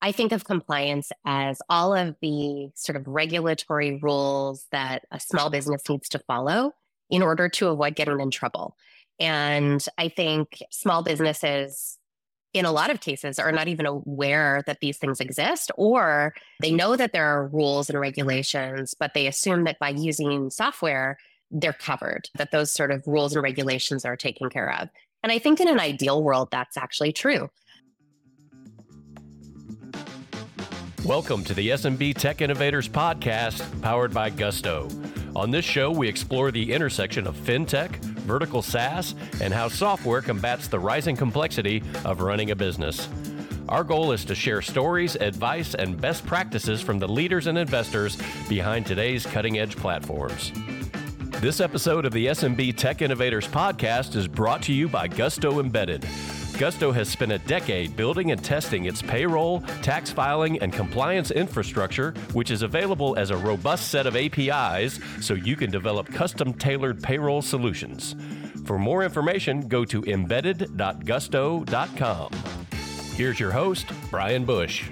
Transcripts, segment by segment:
I think of compliance as all of the sort of regulatory rules that a small business needs to follow in order to avoid getting in trouble. And I think small businesses, in a lot of cases, are not even aware that these things exist, or they know that there are rules and regulations, but they assume that by using software, they're covered, that those sort of rules and regulations are taken care of. And I think in an ideal world, that's actually true. Welcome to the SMB Tech Innovators Podcast, powered by Gusto. On this show, we explore the intersection of fintech, vertical SaaS, and how software combats the rising complexity of running a business. Our goal is to share stories, advice, and best practices from the leaders and investors behind today's cutting-edge platforms. This episode of the SMB Tech Innovators Podcast is brought to you by Gusto Embedded. Gusto has spent a decade building and testing its payroll, tax filing, and compliance infrastructure, which is available as a robust set of APIs so you can develop custom-tailored payroll solutions. For more information, go to embedded.gusto.com. Here's your host, Brian Bush.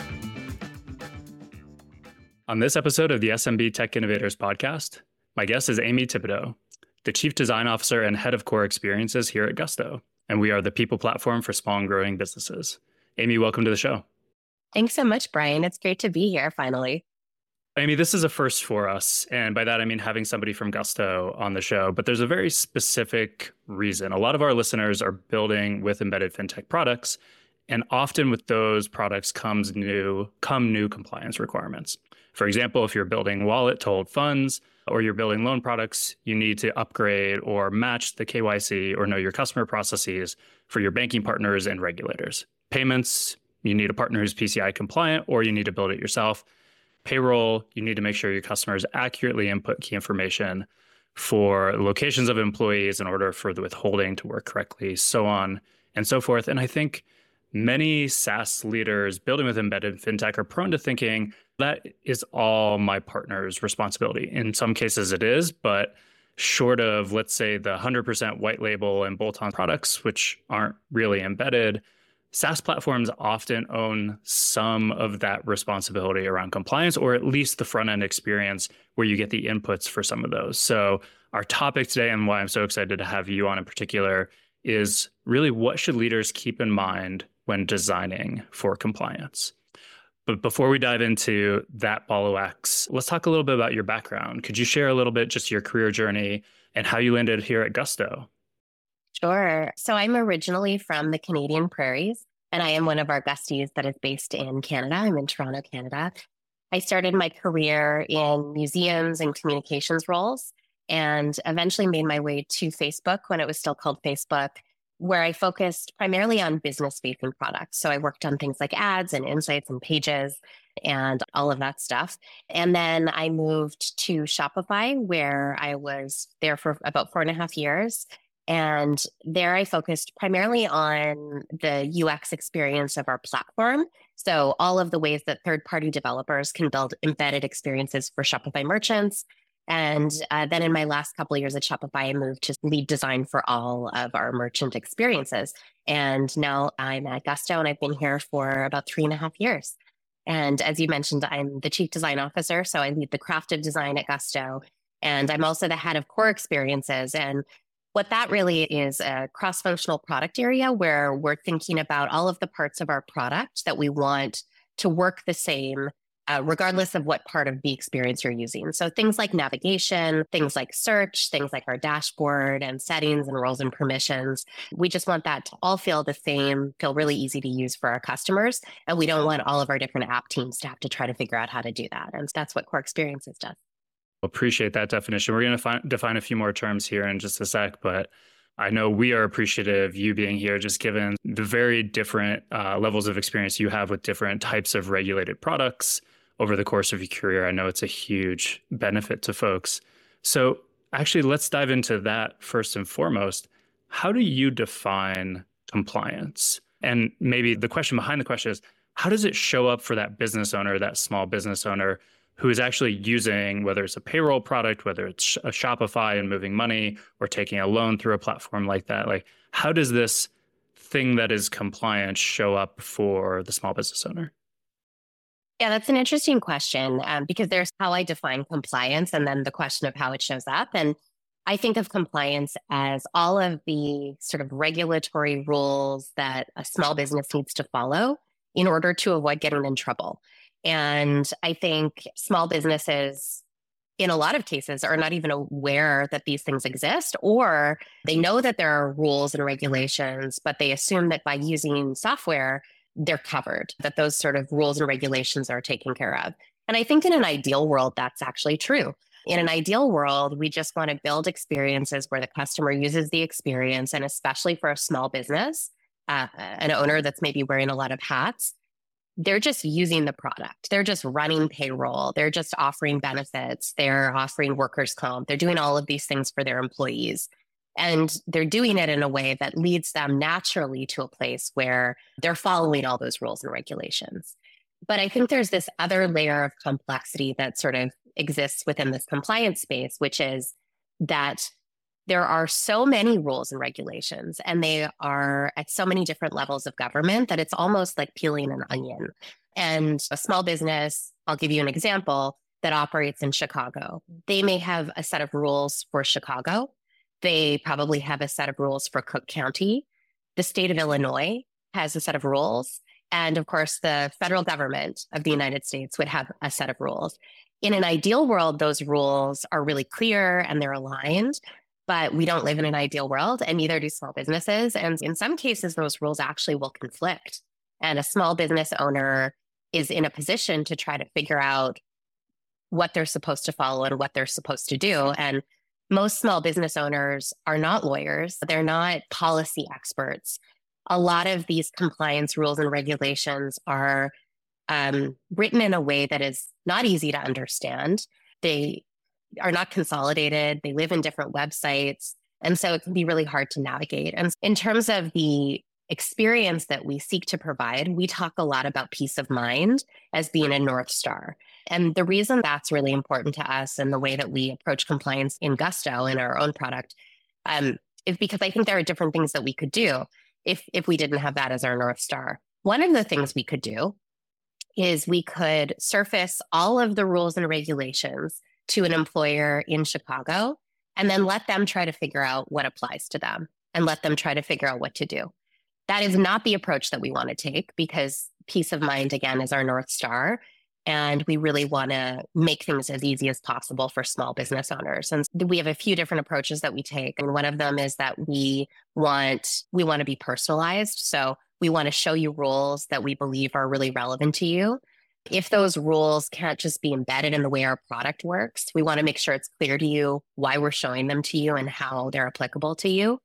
On this episode of the SMB Tech Innovators Podcast, my guest is Amy Thibodeau, the Chief Design Officer and Head of Core Experiences here at Gusto. And we are the people platform for small and growing businesses. Amy, welcome to the show. Thanks so much, Brian. It's great to be here finally. Amy, this is a first for us. And by that, I mean having somebody from Gusto on the show. But there's a very specific reason. A lot of our listeners are building with embedded fintech products. And often with those products come new compliance requirements. For example, if you're building wallet to hold funds, or you're building loan products, you need to upgrade or match the KYC or know your customer processes for your banking partners and regulators. Payments, you need a partner who's PCI compliant, or you need to build it yourself. Payroll, you need to make sure your customers accurately input key information for locations of employees in order for the withholding to work correctly, so on and so forth. And I think many SaaS leaders building with embedded fintech are prone to thinking that is all my partner's responsibility. In some cases it is, but short of, let's say, the 100% white label and bolt-on products, which aren't really embedded, SaaS platforms often own some of that responsibility around compliance, or at least the front-end experience where you get the inputs for some of those. So our topic today, and why I'm so excited to have you on in particular, is really what should leaders keep in mind when designing for compliance. But before we dive into that ball of wax, let's talk a little bit about your background. Could you share a little bit just your career journey and how you landed here at Gusto? Sure. So I'm originally from the Canadian prairies, and I am one of our Gusties that is based in Canada. I'm in Toronto, Canada. I started my career in museums and communications roles, and eventually made my way to Facebook when it was still called Facebook, where I focused primarily on business-facing products. So I worked on things like ads and insights and pages and all of that stuff. And then I moved to Shopify, where I was there for about 4.5 years. And there I focused primarily on the UX experience of our platform. So all of the ways that third-party developers can build embedded experiences for Shopify merchants. And then in my last couple of years at Shopify, I moved to lead design for all of our merchant experiences. And now I'm at Gusto, and I've been here for about 3.5 years. And as you mentioned, I'm the Chief Design Officer, so I lead the craft of design at Gusto. And I'm also the head of core experiences. And what that really is a cross-functional product area where we're thinking about all of the parts of our product that we want to work the same regardless of what part of the experience you're using. So things like navigation, things like search, things like our dashboard and settings and roles and permissions. We just want that to all feel the same, feel really easy to use for our customers. And we don't want all of our different app teams to have to try to figure out how to do that. And that's what Core Experiences does. Appreciate that definition. We're going to define a few more terms here in just a sec, but I know we are appreciative of you being here, just given the very different levels of experience you have with different types of regulated products over the course of your career. I know it's a huge benefit to folks. So actually, let's dive into that first and foremost. How do you define compliance? And maybe the question behind the question is, how does it show up for that business owner, that small business owner who is actually using, whether it's a payroll product, whether it's a Shopify and moving money, or taking a loan through a platform like that? Like, how does this thing that is compliant show up for the small business owner? Yeah, that's an interesting question because there's how I define compliance and then the question of how it shows up. And I think of compliance as all of the sort of regulatory rules that a small business needs to follow in order to avoid getting in trouble. And I think small businesses, in a lot of cases, are not even aware that these things exist, or they know that there are rules and regulations, but they assume that by using software, they're covered, that those sort of rules and regulations are taken care of. And I think in an ideal world, that's actually true. In an ideal world, we just want to build experiences where the customer uses the experience. And especially for a small business, an owner that's maybe wearing a lot of hats, they're just using the product. They're just running payroll. They're just offering benefits. They're offering workers' comp. They're doing all of these things for their employees. And they're doing it in a way that leads them naturally to a place where they're following all those rules and regulations. But I think there's this other layer of complexity that sort of exists within this compliance space, which is that there are so many rules and regulations, and they are at so many different levels of government that it's almost like peeling an onion. And a small business, I'll give you an example, that operates in Chicago. They may have a set of rules for Chicago. They probably have a set of rules for Cook County. The state of Illinois has a set of rules. And of course, the federal government of the United States would have a set of rules. In an ideal world, those rules are really clear and they're aligned, but we don't live in an ideal world, and neither do small businesses. And in some cases, those rules actually will conflict. And a small business owner is in a position to try to figure out what they're supposed to follow and what they're supposed to do. And most small business owners are not lawyers. They're not policy experts. A lot of these compliance rules and regulations are written in a way that is not easy to understand. They are not consolidated. They live in different websites. And so it can be really hard to navigate. And in terms of the experience that we seek to provide, we talk a lot about peace of mind as being a North Star. And the reason that's really important to us and the way that we approach compliance in Gusto in our own product is because I think there are different things that we could do if we didn't have that as our North Star. One of the things we could do is we could surface all of the rules and regulations to an employer in Chicago and then let them try to figure out what applies to them and let them try to figure out what to do. That is not the approach that we want to take because peace of mind, again, is our North Star. And we really want to make things as easy as possible for small business owners. And we have a few different approaches that we take. And one of them is that we want to be personalized. So we want to show you rules that we believe are really relevant to you. If those rules can't just be embedded in the way our product works, we want to make sure it's clear to you why we're showing them to you and how they're applicable to you.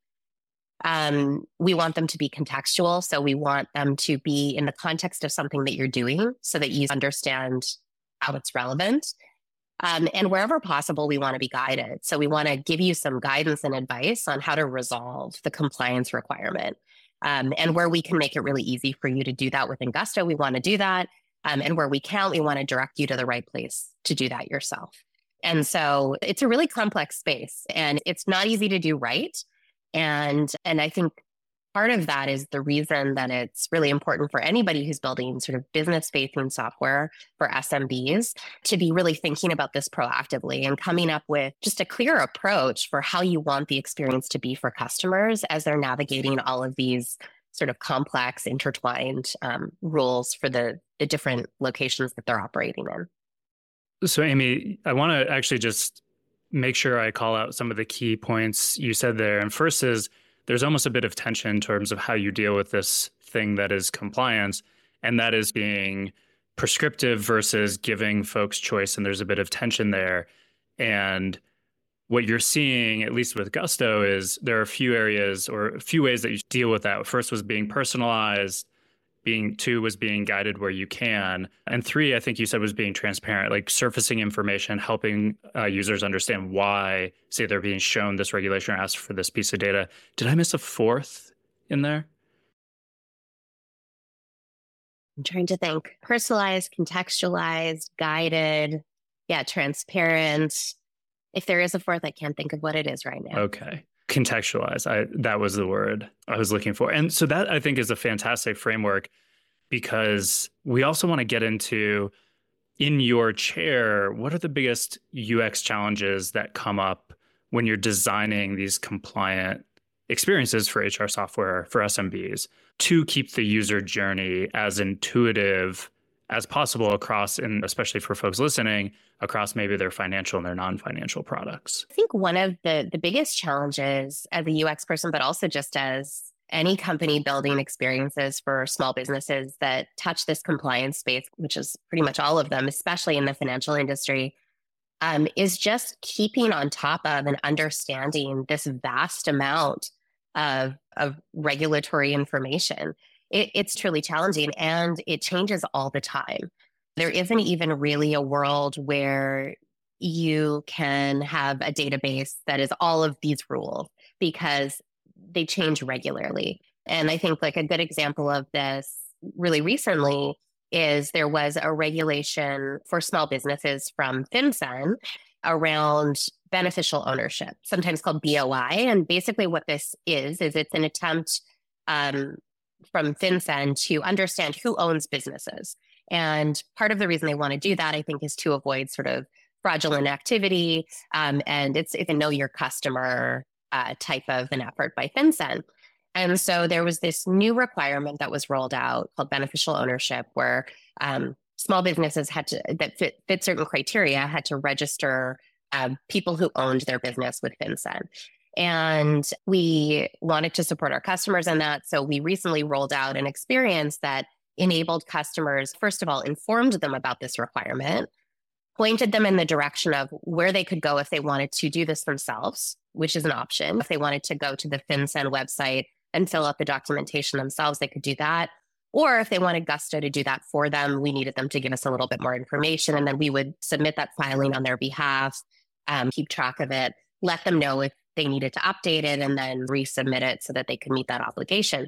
We want them to be contextual. So we want them to be in the context of something that you're doing so that you understand how it's relevant. And wherever possible, we want to be guided. So we want to give you some guidance and advice on how to resolve the compliance requirement. And where we can make it really easy for you to do that within Gusto, we want to do that. And where we can't, we want to direct you to the right place to do that yourself. And so it's a really complex space and it's not easy to do right. And I think part of that is the reason that it's really important for anybody who's building sort of business-facing software for SMBs to be really thinking about this proactively and coming up with just a clear approach for how you want the experience to be for customers as they're navigating all of these sort of complex, intertwined rules for the different locations that they're operating in. So, Amy, I want to actually just make sure I call out some of the key points you said there. And first is there's almost a bit of tension in terms of how you deal with this thing that is compliance, and that is being prescriptive versus giving folks choice. And there's a bit of tension there. And what you're seeing, at least with Gusto, is there are a few areas or a few ways that you deal with that. First was being personalized. Two was being guided where you can. And three, I think you said, was being transparent, like surfacing information, helping users understand why, say, they're being shown this regulation or asked for this piece of data. Did I miss a fourth in there? I'm trying to think. Personalized, contextualized, guided, transparent. If there is a fourth, I can't think of what it is right now. Okay. Contextualize. That was the word I was looking for. And so that, I think, is a fantastic framework because we also want to get into in your chair, what are the biggest UX challenges that come up when you're designing these compliant experiences for HR software for SMBs to keep the user journey as intuitive as possible across, and especially for folks listening, across maybe their financial and their non-financial products? I think one of the biggest challenges as a UX person, but also just as any company building experiences for small businesses that touch this compliance space, which is pretty much all of them, especially in the financial industry, is just keeping on top of and understanding this vast amount of regulatory information. It's truly challenging, and it changes all the time. There isn't even really a world where you can have a database that is all of these rules, because they change regularly. And I think like a good example of this really recently is there was a regulation for small businesses from FinCEN around beneficial ownership, sometimes called BOI. And basically what this is it's an attempt from FinCEN to understand who owns businesses. And part of the reason they want to do that, I think, is to avoid sort of fraudulent activity. And it's a know your customer type of an effort by FinCEN. And so there was this new requirement that was rolled out called beneficial ownership, where small businesses that fit certain criteria had to register people who owned their business with FinCEN. And we wanted to support our customers in that. So we recently rolled out an experience that enabled customers, first of all, informed them about this requirement, pointed them in the direction of where they could go if they wanted to do this themselves, which is an option. If they wanted to go to the FinCEN website and fill out the documentation themselves, they could do that. Or if they wanted Gusto to do that for them, we needed them to give us a little bit more information. And then we would submit that filing on their behalf, keep track of it, let them know if they needed to update it, and then resubmit it so that they could meet that obligation.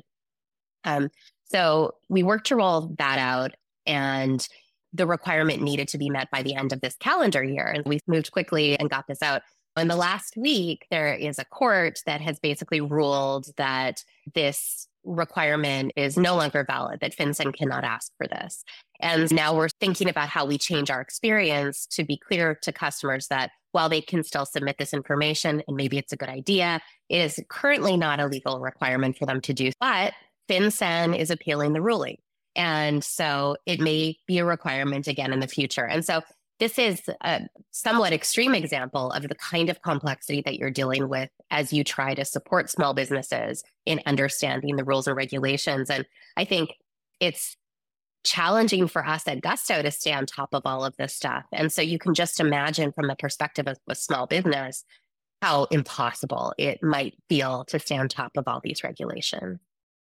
So we worked to roll that out, and the requirement needed to be met by the end of this calendar year. And we moved quickly and got this out. In the last week, there is a court that has basically ruled that this requirement is no longer valid, that FinCEN cannot ask for this. And now we're thinking about how we change our experience to be clear to customers that while they can still submit this information, and maybe it's a good idea, it is currently not a legal requirement for them to do, but FinCEN is appealing the ruling. And so it may be a requirement again in the future. And so this is a somewhat extreme example of the kind of complexity that you're dealing with as you try to support small businesses in understanding the rules and regulations. And I think it's challenging for us at Gusto to stay on top of all of this stuff. And so you can just imagine from the perspective of a small business how impossible it might feel to stay on top of all these regulations.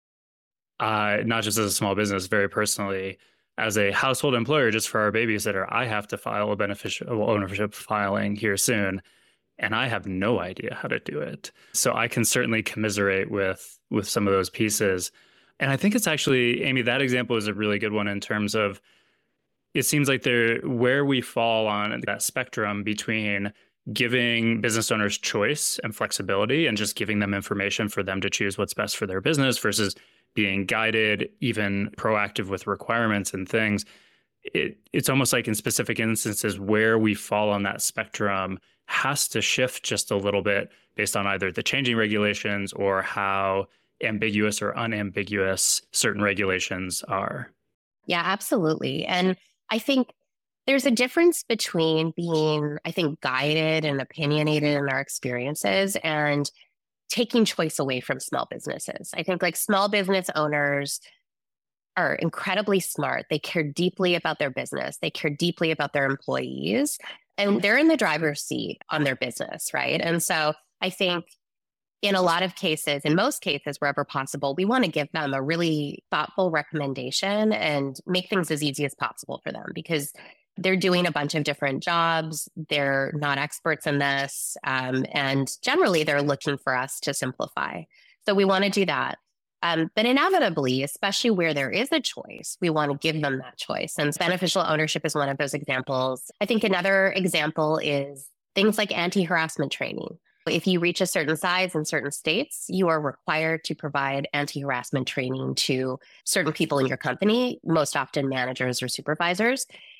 Not just as a small business, very personally, as a household employer, just for our babysitter, I have to file a beneficial ownership filing here soon, and I have no idea how to do it. So I can certainly commiserate with some of those pieces. And I think it's actually, Amy, that example is a really good one in terms of, it seems like where we fall on that spectrum between giving business owners choice and flexibility and just giving them information for them to choose what's best for their business versus being guided, even proactive with requirements and things. It's almost like in specific instances where we fall on that spectrum has to shift just a little bit based on either the changing regulations or how ambiguous or unambiguous certain regulations are. Yeah, absolutely. And I think there's a difference between being, I think, guided and opinionated in our experiences and taking choice away from small businesses. I think like small business owners are incredibly smart. They care deeply about their business. They care deeply about their employees, and they're in the driver's seat on their business, right? And so I think in a lot of cases, in most cases, wherever possible, we want to give them a really thoughtful recommendation and make things as easy as possible for them, because they're doing a bunch of different jobs. They're not experts in this. And generally, they're looking for us to simplify. So we want to do that. But inevitably, especially where there is a choice, we want to give them that choice. And beneficial ownership is one of those examples. I think another example is things like anti-harassment training. If you reach a certain size in certain states, you are required to provide anti-harassment training to certain people in your company, most often managers or supervisors.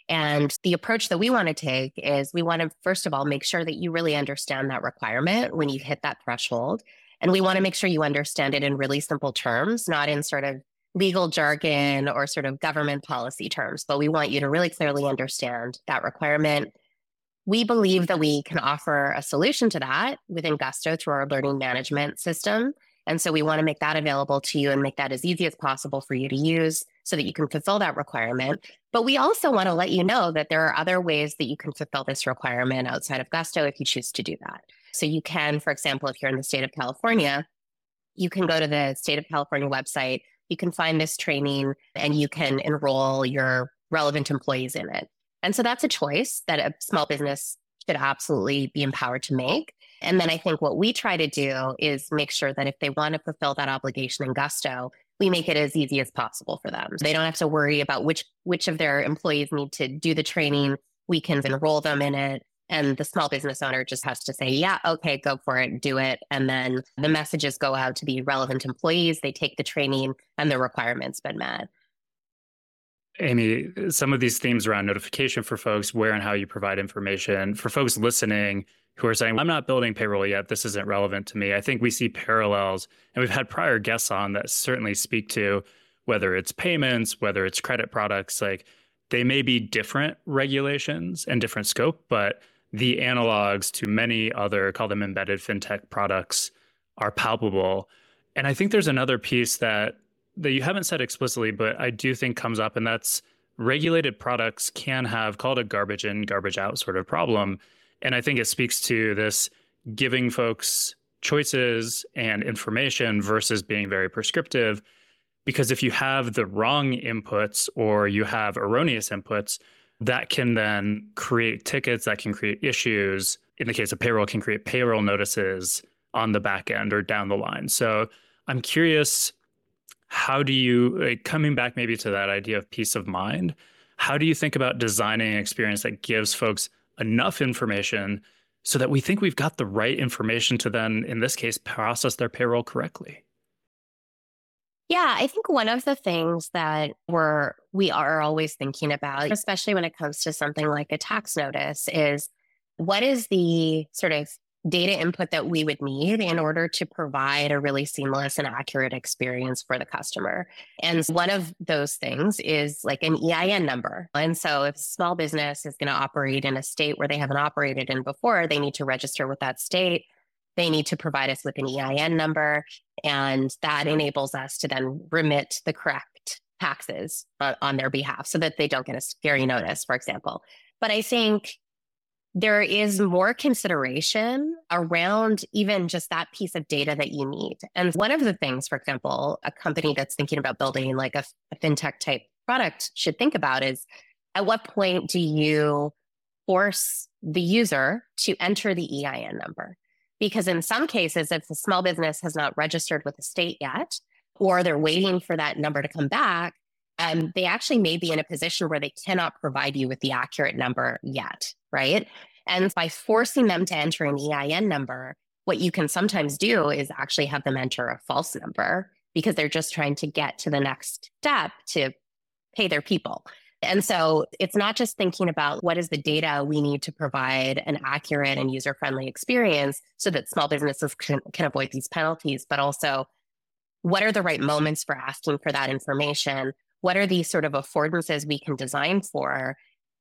And the approach that we want to take is we want to, first of all, make sure that you really understand that requirement when you hit that threshold. And we want to make sure you understand it in really simple terms, not in sort of legal jargon or sort of government policy terms, but we want you to really clearly understand that requirement. We believe that we can offer a solution to that within Gusto through our learning management system. And so we want to make that available to you and make that as easy as possible for you to use so that you can fulfill that requirement. But we also want to let you know that there are other ways that you can fulfill this requirement outside of Gusto if you choose to do that. So you can, for example, if you're in the state of California, you can go to the state of California website, you can find this training, and you can enroll your relevant employees in it. And so that's a choice that a small business should absolutely be empowered to make. And then I think what we try to do is make sure that if they want to fulfill that obligation in Gusto, we make it as easy as possible for them. They don't have to worry about which of their employees need to do the training. We can enroll them in it. And the small business owner just has to say, yeah, okay, go for it, do it. And then the messages go out to the relevant employees. They take the training and the requirements been met. Amy, some of these themes around notification for folks, where and how you provide information, for folks listening who are saying, I'm not building payroll yet, this isn't relevant to me. I think we see parallels, and we've had prior guests on that certainly speak to whether it's payments, whether it's credit products, like they may be different regulations and different scope, but the analogs to many other, call them embedded fintech products, are palpable. And I think there's another piece that you haven't said explicitly, but I do think comes up, and that's regulated products can have, called a garbage in, garbage out sort of problem. And I think it speaks to this giving folks choices and information versus being very prescriptive. Because if you have the wrong inputs or you have erroneous inputs, that can then create tickets, that can create issues. In the case of payroll, can create payroll notices on the back end or down the line. So I'm curious, how do you, coming back maybe to that idea of peace of mind, how do you think about designing an experience that gives folks enough information so that we think we've got the right information to then, in this case, process their payroll correctly? Yeah, I think one of the things that we are always thinking about, especially when it comes to something like a tax notice, is what is the sort of data input that we would need in order to provide a really seamless and accurate experience for the customer. And one of those things is like an EIN number. And so if a small business is going to operate in a state where they haven't operated in before, they need to register with that state. They need to provide us with an EIN number, and that enables us to then remit the correct taxes on their behalf so that they don't get a scary notice, for example. But I think there is more consideration around even just that piece of data that you need. And one of the things, for example, a company that's thinking about building like a fintech type product should think about is, at what point do you force the user to enter the EIN number? Because in some cases, if the small business has not registered with the state yet, or they're waiting for that number to come back, they actually may be in a position where they cannot provide you with the accurate number yet, right? And by forcing them to enter an EIN number, what you can sometimes do is actually have them enter a false number because they're just trying to get to the next step to pay their people. And so it's not just thinking about what is the data we need to provide an accurate and user-friendly experience so that small businesses can avoid these penalties, but also what are the right moments for asking for that information? What are these sort of affordances we can design for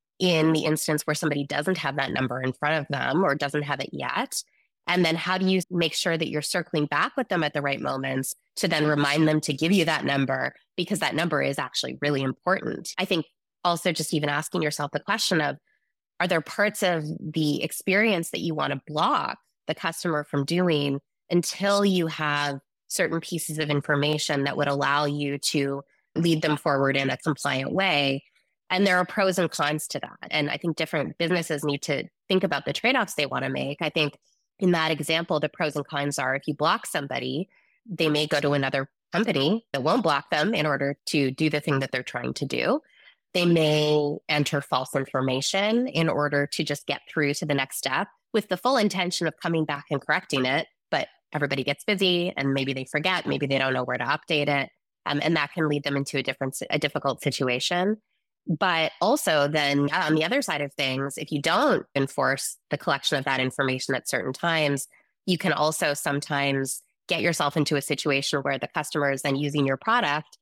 in the instance where somebody doesn't have that number in front of them or doesn't have it yet? And then how do you make sure that you're circling back with them at the right moments to then remind them to give you that number, because that number is actually really important. I think also just even asking yourself the question of, are there parts of the experience that you want to block the customer from doing until you have certain pieces of information that would allow you to lead them forward in a compliant way? And there are pros and cons to that. And I think different businesses need to think about the trade-offs they want to make. I think in that example, the pros and cons are, if you block somebody, they may go to another company that won't block them in order to do the thing that they're trying to do. They may enter false information in order to just get through to the next step with the full intention of coming back and correcting it. But everybody gets busy and maybe they forget, maybe they don't know where to update it. And that can lead them into a difficult situation. But also then on the other side of things, if you don't enforce the collection of that information at certain times, you can also sometimes get yourself into a situation where the customer is then using your product,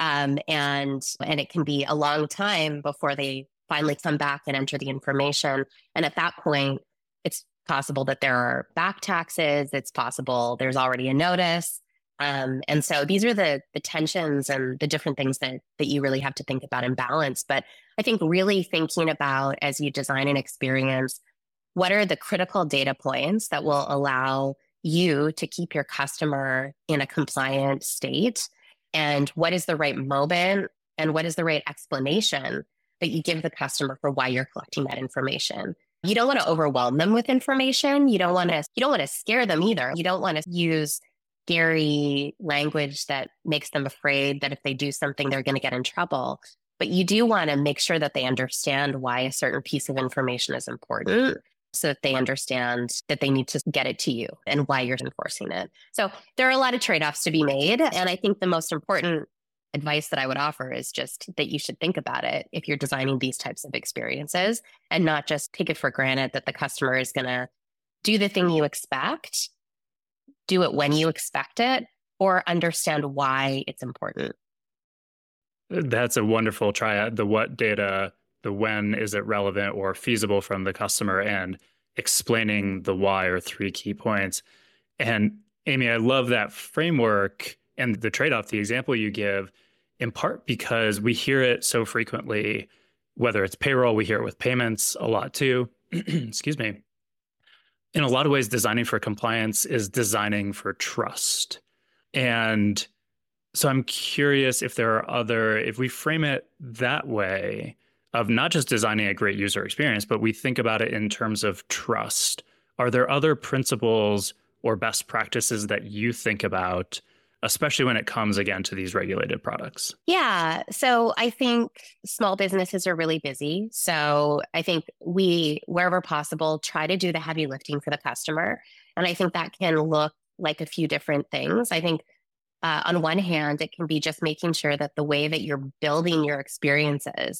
and it can be a long time before they finally come back and enter the information. And at that point, it's possible that there are back taxes. It's possible there's already a notice. And so these are the tensions and the different things that you really have to think about and balance. But I think really thinking about, as you design an experience, what are the critical data points that will allow you to keep your customer in a compliant state? And what is the right moment and what is the right explanation that you give the customer for why you're collecting that information? You don't want to overwhelm them with information. You don't want to scare them either. You don't want to use scary language that makes them afraid that if they do something, they're going to get in trouble. But you do want to make sure that they understand why a certain piece of information is important, so that they understand that they need to get it to you and why you're enforcing it. So there are a lot of trade-offs to be made. And I think the most important advice that I would offer is just that you should think about it if you're designing these types of experiences, and not just take it for granted that the customer is going to do the thing you expect, do it when you expect it, or understand why it's important. That's a wonderful triad. The what data, the when is it relevant or feasible from the customer, and explaining the why are three key points. And Amy, I love that framework and the trade-off, the example you give, in part because we hear it so frequently, whether it's payroll, we hear it with payments a lot too. Excuse me. In a lot of ways, designing for compliance is designing for trust. And so I'm curious if if we frame it that way, of not just designing a great user experience, but we think about it in terms of trust. Are there other principles or best practices that you think about, especially when it comes, again, to these regulated products? Yeah. So I think small businesses are really busy. So I think we, wherever possible, try to do the heavy lifting for the customer. And I think that can look like a few different things. I think on one hand, it can be just making sure that the way that you're building your experiences,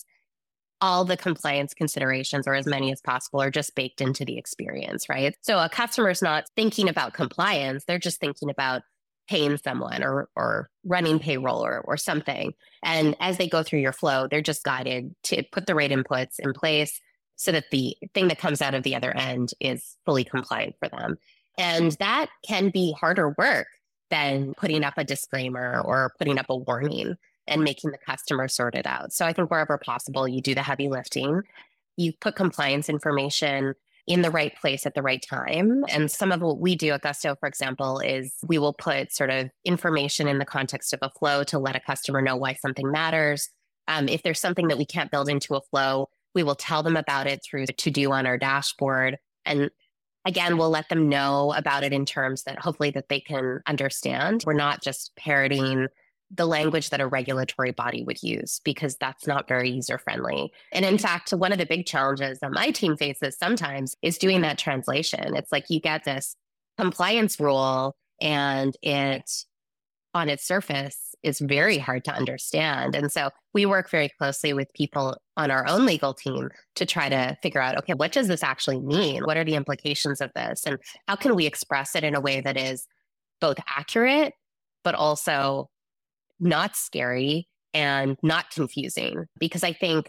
all the compliance considerations, or as many as possible, are just baked into the experience, right? So a customer's not thinking about compliance. They're just thinking about paying someone or running payroll or something. And as they go through your flow, they're just guided to put the right inputs in place so that the thing that comes out of the other end is fully compliant for them. And that can be harder work than putting up a disclaimer or putting up a warning and making the customer sort it out. So I think wherever possible, you do the heavy lifting. You put compliance information in the right place at the right time. And some of what we do at Gusto, for example, is we will put sort of information in the context of a flow to let a customer know why something matters. If there's something that we can't build into a flow, we will tell them about it through the to-do on our dashboard. And again, we'll let them know about it in terms that hopefully that they can understand. We're not just parroting the language that a regulatory body would use, because that's not very user-friendly. And in fact, one of the big challenges that my team faces sometimes is doing that translation. It's like you get this compliance rule and it, on its surface, is very hard to understand. And so we work very closely with people on our own legal team to try to figure out, okay, what does this actually mean? What are the implications of this? And how can we express it in a way that is both accurate, but also not scary and not confusing? Because I think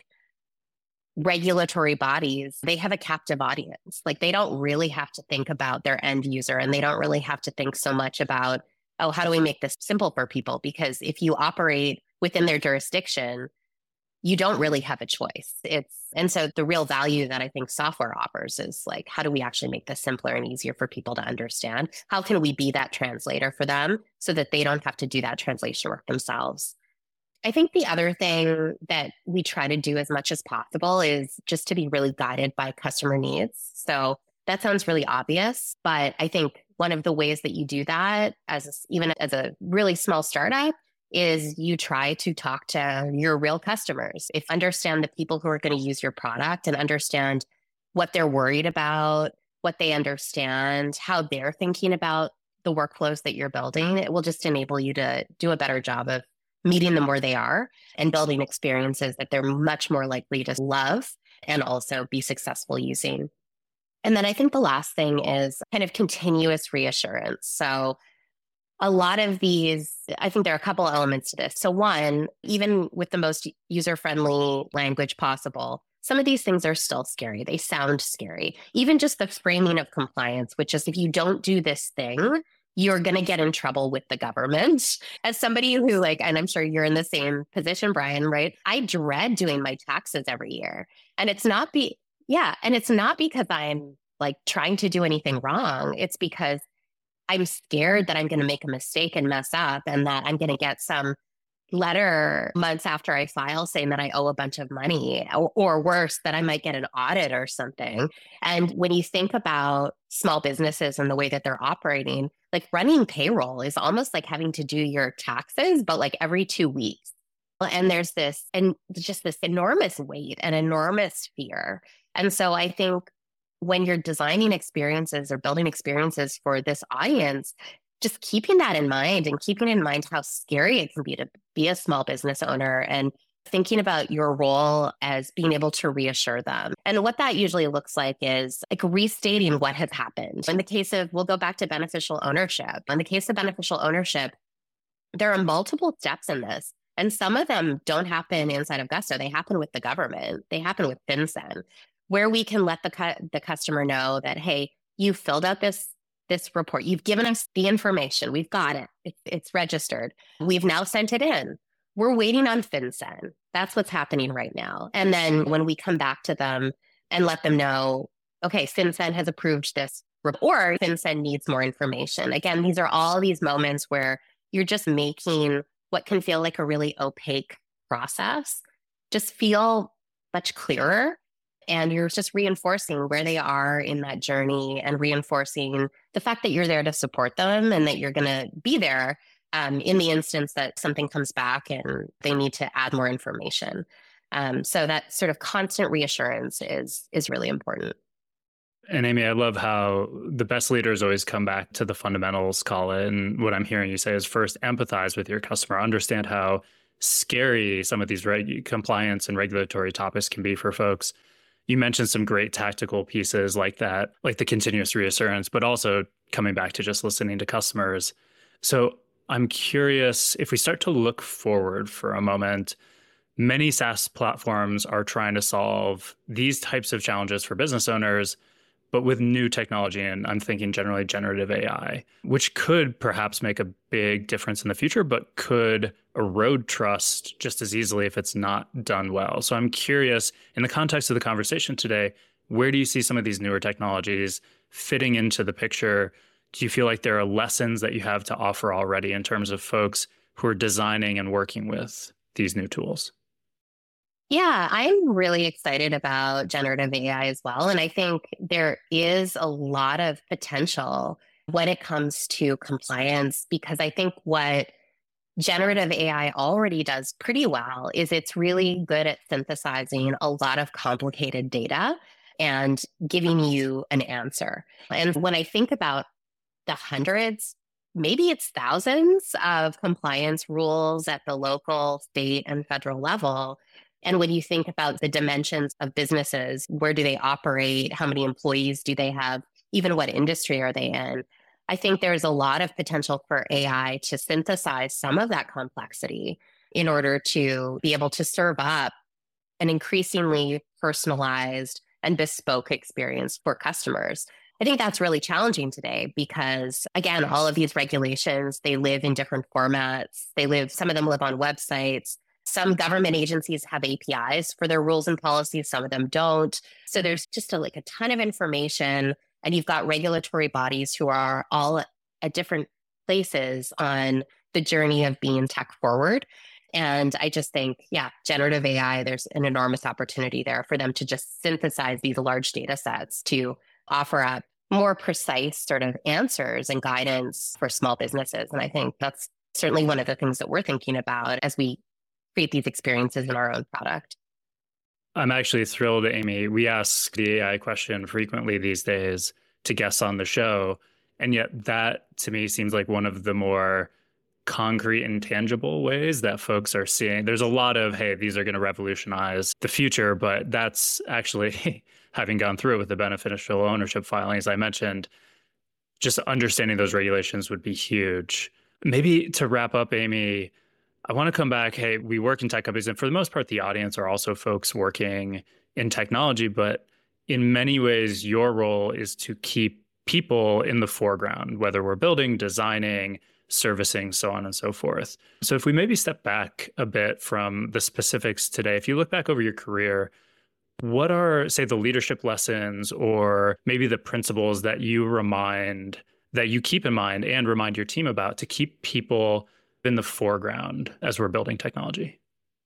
regulatory bodies, they have a captive audience. Like, they don't really have to think about their end user, and they don't really have to think so much about, oh, how do we make this simple for people? Because if you operate within their jurisdiction, you don't really have a choice. And so the real value that I think software offers is like, how do we actually make this simpler and easier for people to understand? How can we be that translator for them so that they don't have to do that translation work themselves? I think the other thing that we try to do as much as possible is just to be really guided by customer needs. So that sounds really obvious, but I think one of the ways that you do that, even as a really small startup, is you try to talk to your real customers. Understand the people who are going to use your product and understand what they're worried about, what they understand, how they're thinking about the workflows that you're building. It will just enable you to do a better job of meeting them where they are and building experiences that they're much more likely to love and also be successful using. And then I think the last thing is kind of continuous reassurance. So a lot of these, I think there are a couple elements to this. So one, even with the most user-friendly language possible, some of these things are still scary. They sound scary. Even just the framing of compliance, which is if you don't do this thing, you're going to get in trouble with the government. As somebody who and I'm sure you're in the same position, Brian, right? I dread doing my taxes every year. And it's not and it's not because I'm trying to do anything wrong. It's because I'm scared that I'm going to make a mistake and mess up and that I'm going to get some letter months after I file saying that I owe a bunch of money or worse, that I might get an audit or something. And when you think about small businesses and the way that they're operating, running payroll is almost like having to do your taxes, but every 2 weeks. And there's just this enormous weight and enormous fear. And so I think when you're designing experiences or building experiences for this audience, just keeping that in mind and keeping in mind how scary it can be to be a small business owner and thinking about your role as being able to reassure them. And what that usually looks like is restating what has happened. In the case of, we'll go back to beneficial ownership. In the case of beneficial ownership, there are multiple steps in this. And some of them don't happen inside of Gusto. They happen with the government. They happen with FinCEN, where we can let the customer know that, hey, you filled out this report. You've given us the information. We've got it. It's registered. We've now sent it in. We're waiting on FinCEN. That's what's happening right now. And then when we come back to them and let them know, okay, FinCEN has approved this report, FinCEN needs more information. Again, these are all these moments where you're just making what can feel like a really opaque process just feel much clearer. And you're just reinforcing where they are in that journey and reinforcing the fact that you're there to support them and that you're going to be there in the instance that something comes back and they need to add more information. So that sort of constant reassurance is really important. And Amy, I love how the best leaders always come back to the fundamentals, call it. And what I'm hearing you say is first, empathize with your customer, understand how scary some of these compliance and regulatory topics can be for folks. You mentioned some great tactical pieces like that, like the continuous reassurance, but also coming back to just listening to customers. So I'm curious, if we start to look forward for a moment, many SaaS platforms are trying to solve these types of challenges for business owners, but with new technology. And I'm thinking generally generative AI, which could perhaps make a big difference in the future, but could erode trust just as easily if it's not done well. So I'm curious, in the context of the conversation today, where do you see some of these newer technologies fitting into the picture? Do you feel like there are lessons that you have to offer already in terms of folks who are designing and working with these new tools? Yeah, I'm really excited about generative AI as well. And I think there is a lot of potential when it comes to compliance, because I think what generative AI already does pretty well is it's really good at synthesizing a lot of complicated data and giving you an answer. And when I think about the hundreds, maybe it's thousands of compliance rules at the local, state, and federal level. And when you think about the dimensions of businesses, where do they operate? How many employees do they have? Even what industry are they in? I think there's a lot of potential for AI to synthesize some of that complexity in order to be able to serve up an increasingly personalized and bespoke experience for customers. I think that's really challenging today because, again, all of these regulations, they live in different formats. Some of them live on websites. Some government agencies have APIs for their rules and policies. Some of them don't. So there's just a ton of information. And you've got regulatory bodies who are all at different places on the journey of being tech forward. And I just think, generative AI, there's an enormous opportunity there for them to just synthesize these large data sets to offer up more precise sort of answers and guidance for small businesses. And I think that's certainly one of the things that we're thinking about as we create these experiences in our own product. I'm actually thrilled, Amy. We ask the AI question frequently these days to guests on the show. And yet that, to me, seems like one of the more concrete and tangible ways that folks are seeing? There's a lot of, hey, these are going to revolutionize the future, but that's actually, having gone through it with the beneficial ownership filing, as I mentioned, just understanding those regulations would be huge. Maybe to wrap up, Amy, I want to come back. Hey, we work in tech companies, and for the most part, the audience are also folks working in technology, but in many ways, your role is to keep people in the foreground, whether we're building, designing, servicing, so on and so forth. So if we maybe step back a bit from the specifics today, if you look back over your career, what are, say, the leadership lessons or maybe the principles that you keep in mind and remind your team about to keep people in the foreground as we're building technology?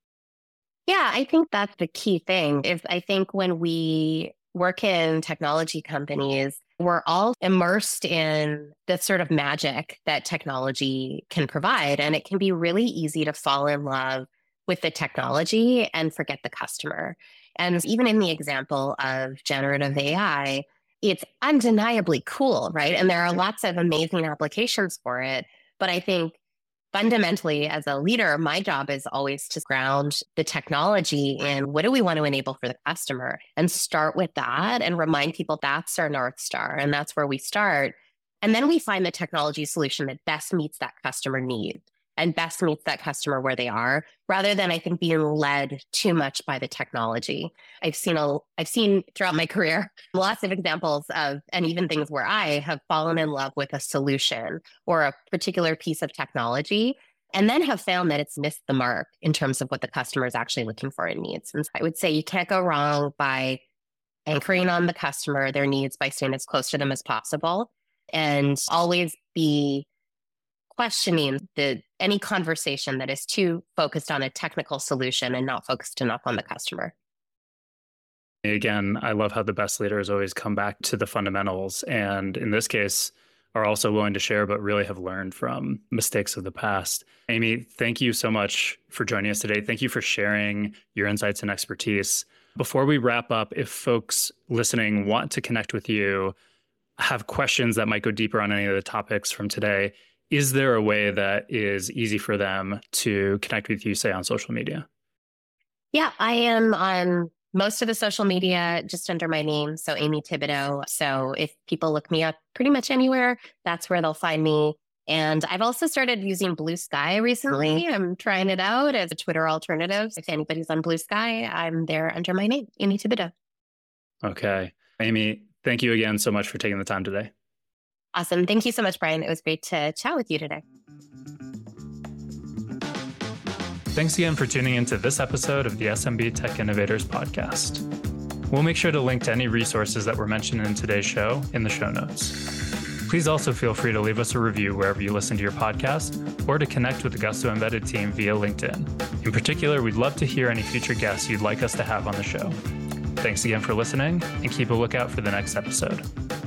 Yeah, I think that's the key thing. I think when we work in technology companies, we're all immersed in the sort of magic that technology can provide. And it can be really easy to fall in love with the technology and forget the customer. And even in the example of generative AI, it's undeniably cool, right? And there are lots of amazing applications for it. But I think fundamentally, as a leader, my job is always to ground the technology in what do we want to enable for the customer and start with that and remind people that's our North Star and that's where we start. And then we find the technology solution that best meets that customer need and best meets that customer where they are, rather than, I think, being led too much by the technology. I've seen throughout my career lots of examples of, and even things where I have fallen in love with a solution or a particular piece of technology, and then have found that it's missed the mark in terms of what the customer is actually looking for and needs. And so I would say you can't go wrong by anchoring on the customer, their needs, by staying as close to them as possible, and always be questioning any conversation that is too focused on a technical solution and not focused enough on the customer. Again, I love how the best leaders always come back to the fundamentals, and in this case, are also willing to share, but really have learned from mistakes of the past. Amy, thank you so much for joining us today. Thank you for sharing your insights and expertise. Before we wrap up, if folks listening want to connect with you, have questions that might go deeper on any of the topics from today, is there a way that is easy for them to connect with you, say, on social media? Yeah, I am on most of the social media just under my name, so Amy Thibodeau. So if people look me up pretty much anywhere, that's where they'll find me. And I've also started using Blue Sky recently. I'm trying it out as a Twitter alternative. If anybody's on Blue Sky, I'm there under my name, Amy Thibodeau. Okay. Amy, thank you again so much for taking the time today. Awesome. Thank you so much, Brian. It was great to chat with you today. Thanks again for tuning into this episode of the SMB Tech Innovators podcast. We'll make sure to link to any resources that were mentioned in today's show in the show notes. Please also feel free to leave us a review wherever you listen to your podcast or to connect with the Gusto Embedded team via LinkedIn. In particular, we'd love to hear any future guests you'd like us to have on the show. Thanks again for listening, and keep a lookout for the next episode.